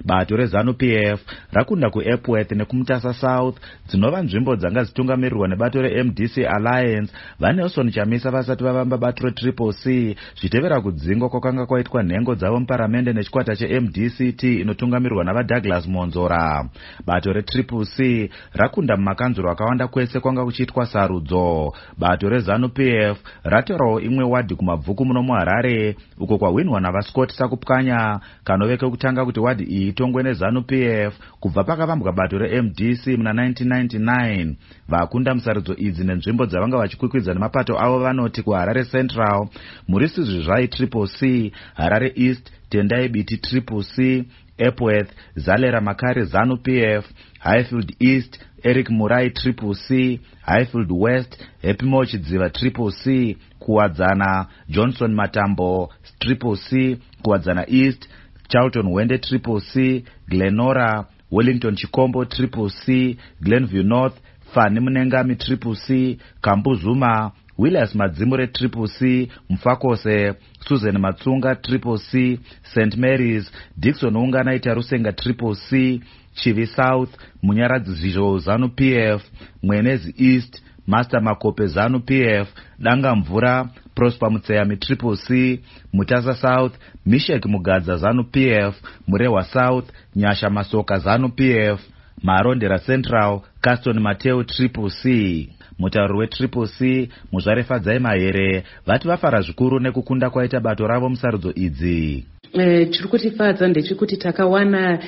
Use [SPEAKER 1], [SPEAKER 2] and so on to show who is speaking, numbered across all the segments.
[SPEAKER 1] Bato reZANU-PF rakunda kuEpworth nekumutasa South, dzinova nzvimbo dzanga zitungamirirwa nebato reMDC Alliance. VaNelson Chamisa vasati vavamba bato reCCC zvitevera kudzingwa kwakanga kwaitwa nhengo dzavo muparamende nechikwata cheMDCT inotungamirirwa navaDouglas Monzora. Bato reCCC rakunda mumakanzuro akawanda kwese kwanga kuchiitwa sarudzo. Bato reZANU-PF ratorawo imwe wadhi kumabvuku muno muHarare uko kwahwinwa navaScott Sakupkanya kanove kekutanga kuti wadhi iyi itongwe neZANU-PF kubva pakavambwa bato reMDC muna 1999. Vakunda musarudzo idzi nenzvimbo dzavanga vachikwikwidza nemapato avo vanoti kuHarare Central, Murisizvi Zvai CCC, Harare East, Tendai Biti CCC, Epworth, Zalera Makare ZANU-PF, Highfield East, Eric Murai CCC, Highfield West, Happy Chidziva CCC, Kuwadzana, Johnson Matambo CCC, Kuwadzana East, Charlton Wende CCC, Glenora, Wellington Chikombo CCC, Glenview North, Fani Munengami CCC, Kambuzuma, Williams Madzimure CCC, Mfakose, Susan Matsunga CCC, St. Mary's, Dixon Unganaita Rusenga CCC, Chivi South, Munyaradzi Zhizho ZANU-PF, Mwenezi East, Master Makope ZANU-PF, Danga Mvura, Prosper Mutseyami CCC, Mutasa South, Mishek Mugadza ZANU-PF, Murewa South, Nyasha Masoka ZANU-PF, Marondera Central, Caston Mateo CCC. Mutauri weCCC Muzvarefadzai Mahere vati vafara zvikuru nekukunda kwaita bato ravo musarudzo idzi.
[SPEAKER 2] Chiri kutifadza ndechekuti takawana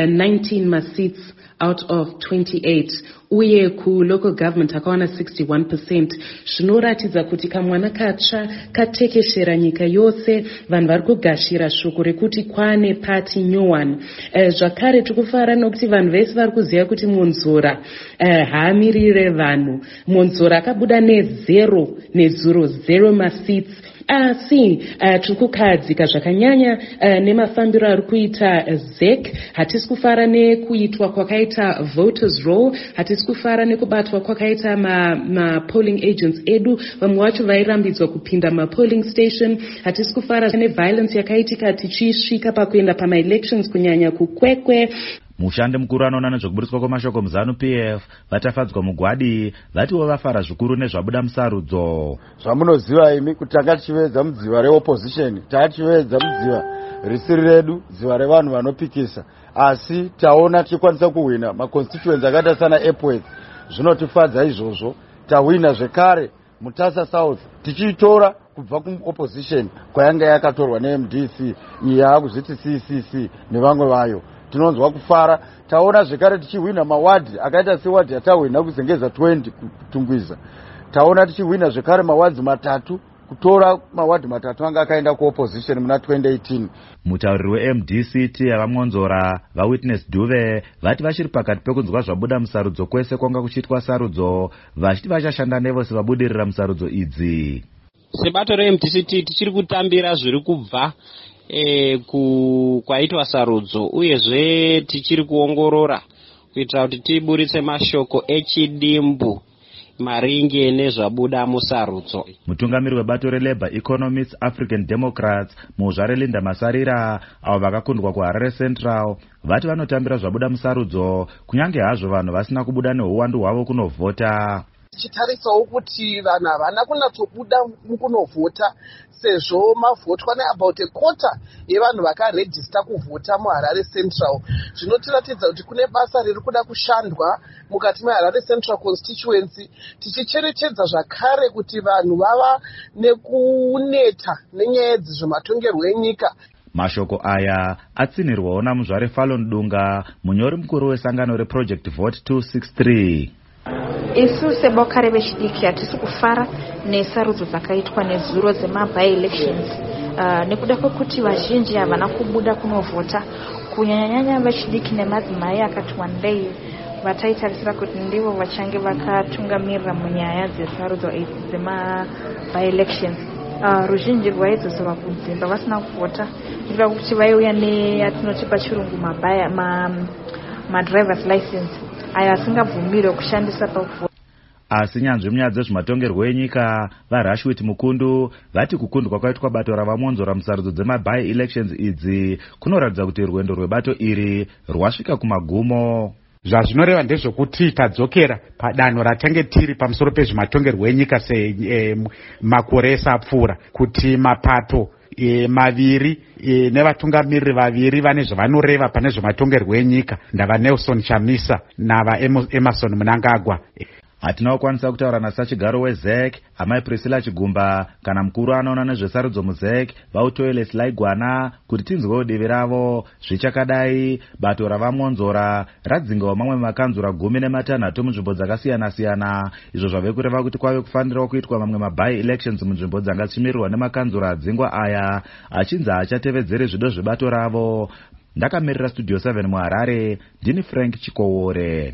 [SPEAKER 2] 19 maseats out of 28 uye kulocal government takawana 61%. Zvinoratidza kuti kamwana katsva katekeshera nyika yose, vanhu vari kugashira shoko rekuti kwane party nyowani. Zvakare tikufara nokuti vanhu vese vari kuziva kuti Monzora haamirire vanhu. Monzora akabuda ne0 maseats. Asi tiri kukadzika zvakanyanya nemafambiro ari kuita ZEC. Hatisi kufara nekuitwa kwakaita voters roll, hatisi kufara nekubatwa kwakaita polling agents edu, vamwe vacho vairambidzwa kupinda polling station. Hatisi kufara neviolence yakaitika tichisvika pakuenda pama-elections kunyanya kuKwekwe.
[SPEAKER 1] Mushandi mukuru anoona nezvekuburitswa kwemashoko muZANU-PF vatafadzwa mugwadi vatiwo vafara zvikuru nezvabuda musarudzo.
[SPEAKER 3] Zvamunoziva imi kuti tanga tichivedza mudziva reopposition, tachivedza mudziva risiri redu, dziva revanhu vanopikisa, asi taona tichikwanisa kuhwina maconstituency akaita sana Epworth. Zvinotifadza izvozvo. Tahwina zvekare Mutasa South tichiitora kubva kuopposition kwayanga yakatorwa neMDC, yaakuzviti CCC nevamwe vayo. Tinonzwa kufara. Taona zvekare tichihwina mawadhi akaita sewadhi yatahwina kuzengeza 20 kutungwiza. Taona tichihwina zvekare mawadhi matatu, kutora mawadhi matatu anga akaenda kuopposition muna 2018.
[SPEAKER 1] Mutauriri weMDCT yavaMonzora vaWitness Duve vati vachiri pakati pekunzwa zvabuda musarudzo kwese kwanga kuchiitwa sarudzo, vachiti vachashanda nevose vabudirira musarudzo idzi.
[SPEAKER 4] Sebato reMDCT tichiri kutambira zviri kubva kwaitwa sarudzo, uyezve tichiri kuongorora kuitira kuti tiburitse mashoko echidimbu maringe nezvabuda musarudzo.
[SPEAKER 1] Mutungamiri webato reLabour Economists African Democrats Muzvare Linda Masarira avo vakakundwa kuHarare Central vati vanotambira zvabuda musarudzo kunyange hazvo vanhu vasina kubuda neuwandu hwavo kunovhota.
[SPEAKER 5] Tichitarisawo kuti vanhu havana kunatsobuda mukunovhota sezvo mavhotwa neabout a quarter yevanhu vakarejista kuvhota muHarare Central. Zvinotiratidza kuti kune basa riri kuda kushandwa mukati meHarare Central constituency, tichicherechedza zvakare kuti vanhu vava nekuneta nenyaya dzezvematongerwo enyika.
[SPEAKER 1] Mashoko aya atsinirwawo naMuzvare Fallon Dunga, munyori mukuru wesangano reProject Vote 263.
[SPEAKER 6] Isu seboka revechidiki hatisi kufara nesarudzo dzakaitwa nezuro dzema-by-elections nekuda kwekuti vazhinji havana kubuda kunovhota, kunyanyanyanya vechidiki nemadzimai akati wandei vataitarisira kuti ndivo vachange vakatungamirira munyaya dzesarudzo dzema-by-elections. Ruzhinji rwaidzosera kudzimba vasina kuvhota nekuda kuti vaiuya neyatinoti pachirungu ma-driver's license ayo asingabvumirwe kushandisa pakuvhota.
[SPEAKER 1] asi nyanzvi munyaya dzezvematongerwo enyika vaRashwit Mukundu vati kukundwa kwaitwa bato ravamonzora musarudzo dzemabai elections idzi kunoratidza kuti rwendo rwebato iri rwasvika kumagumo.
[SPEAKER 7] Zvazvinoreva ndezvokuti tadzokera padanho ratange tiri pamusoro pezvematongerwo enyika makore esapfuura, kuti mapato maviri nevatungamiriri vaviri vane zvavanoreva pane zvematongerwo enyika, ndava Nelson Chamisa nava Emerson Mnangagwa.
[SPEAKER 1] Hatina kukwanisa kutaura nasachigaro weZEC amai Priscilla Chigumba kana mukuru anoona nezvesarudzo muZEC vautoiles Laigwana kuti tinzwewo divi ravo. Zvichakadai bato ravamonzora radzingawo mamwe makanzura 16 munzvimbo dzakasiyana-siyana, izvo zvave kureva kuti kwave kufanirawo kuitwa mamwe mabai elections munzvimbo dzanga dzichimirirwa nemakanzura adzingwa aya achinzi achatevedzere zvido zvebato ravo. Ndakamirira Studio 7 muHarare, ndini Frank Chikowore.